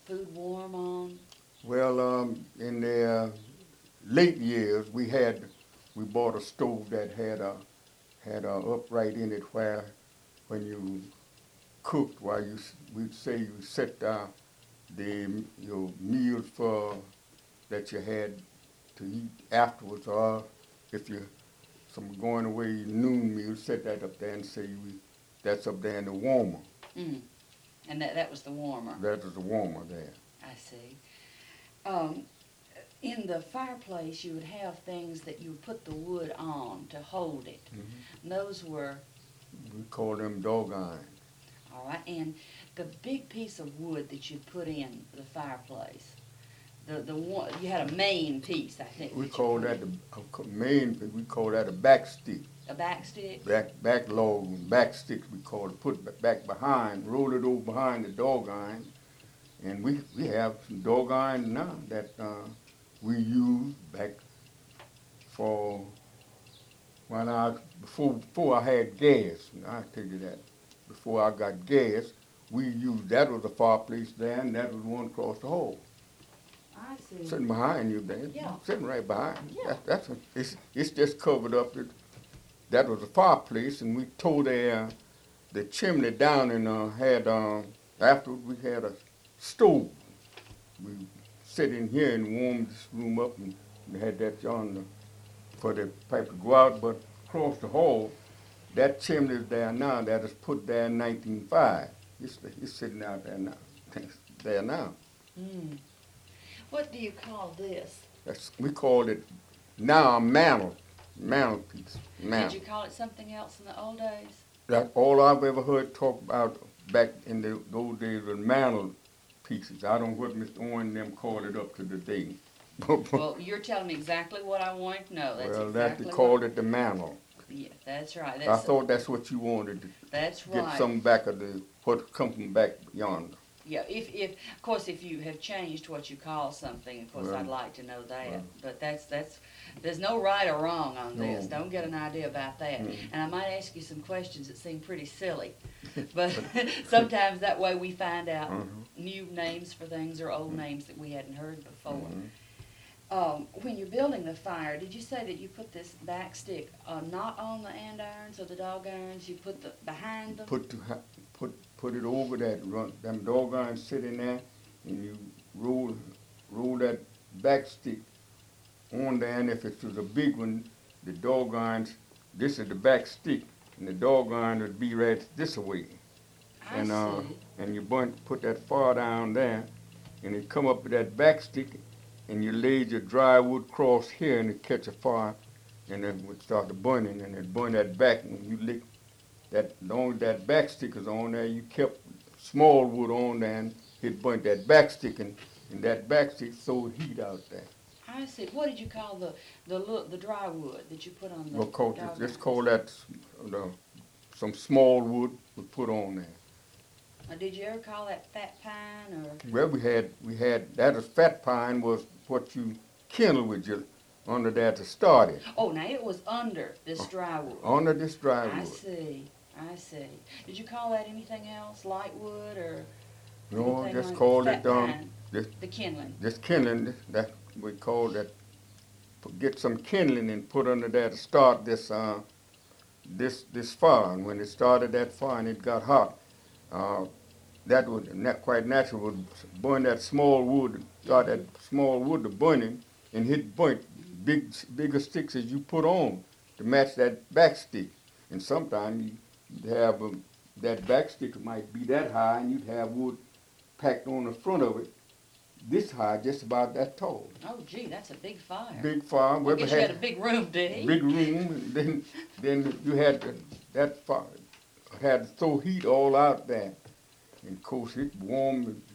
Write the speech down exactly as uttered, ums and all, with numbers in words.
food warm on? Well, um, in the uh, late years, we had we bought a stove that had a had a upright in it where when you cooked, while you s- we'd say you set down the your meals for that you had to eat afterwards, or if you some going away noon meal, set that up there and say we, that's up there in the warmer. Mm. And that, that was the warmer. That is the warmer there. I see. Um, in the fireplace, you would have things that you would put the wood on to hold it. Mm-hmm. And those were, We call them dog irons. all right, and the big piece of wood that you put in the fireplace, the, the one, you had a main piece, I think. We that you call put that in. the uh, main. We call that a back stick. A back stick? Back back log, back sticks. We call it. Put it back behind. Roll it over behind the dog iron, and we we have some dog iron now that uh, we use back for when I before before I had gas. I tell you that before I got gas, we used that was a fireplace there, and that was one across the hall. I see. Sitting behind you there, Yeah. sitting right behind. Yeah. That, that's a, it's it's just covered up. It, that was a fireplace, and we tore the uh, the chimney down and uh, had um, afterwards we had a stove. We sit in here and warm this room up, and we had that on the, for the pipe to go out. But across the hall, that chimney is there now. That is put there in nineteen oh five. It's it's sitting out there now. There now. Mm. What do you call this? That's, we call it now a mantle, mantelpiece. Mantle. Did you call it something else in the old days? That's all I've ever heard talk about back in the, those days was mantle pieces. I don't know what Mister Owen and them called it up to the day. Well, you're telling me exactly what I wanted to know. That's well, exactly that they called what, it the mantle. Yeah, that's right. I That's, thought that's what you wanted to that's get right. some back of the what come from back yonder. Yeah, if, if, of course, if you have changed what you call something, of course, Well, I'd like to know that. well. But that's, that's, there's no right or wrong on this. No. Don't get an idea about that. Mm. And I might ask you some questions that seem pretty silly. But sometimes that way we find out Mhm. new names for things or old names that we hadn't heard before. Mhm. Um, when you're building the fire, did you say that you put this back stick uh, not on the andirons or the dog irons? You put the behind them? Put the, ha- put put it over that run. Them dog irons sit in there, and you roll roll that back stick on there. And if it was a big one, the dog irons. This is the back stick, and the dog iron would be right this way. I and uh, see. and you burn, put that fire down there, and it come up with that back stick, and you laid your dry wood across here, and it catch a fire, and it would start to burning, and it burn that back, and you lick that. As long as that back stick is on there, you kept small wood on there, and it burnt that back stick, and, and that back stick throw heat out there. I see. What did you call the the look the dry wood that you put on the Well, call dog let's irons? call that the, some small wood we put on there. Now, did you ever call that fat pine or? Well, we had we had that is fat pine was what you kindle with your under there to start it. Oh, now it was under this dry wood. Under this dry I wood. see. I see. Did you call that anything else, light wood or? No, anything just like call fat it um pine? this The kindling. this kindling. That we call that. Put- Get some kindling and put under there to start this uh this this fire. And when it started that fire and it got hot, uh, that was not quite natural. Would burn that small wood, start that small wood to burning, and hit burnt big bigger sticks as you put on to match that back stick. And sometimes you'd have um, that back stick might be that high, and you'd have wood packed on the front of it, this high, just about that tall. Oh, gee, that's a big fire. Big fire. I we guess you had a big room, did he? big room, and then then you had to, that fire had to throw heat all out there. And of course it warmed